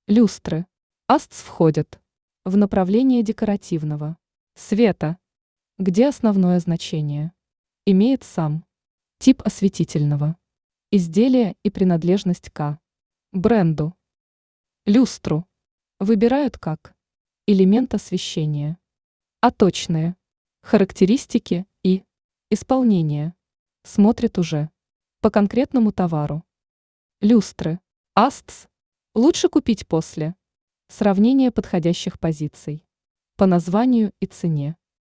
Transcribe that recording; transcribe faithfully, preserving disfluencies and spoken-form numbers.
Люстры. Астс входят в направление декоративного. Света, где основное значение имеет сам тип осветительного изделия и принадлежность к бренду. Люстру выбирают как элемент освещения, а точные характеристики и исполнение смотрят уже по конкретному товару. Люстры Астс лучше купить после сравнения подходящих позиций по названию и цене.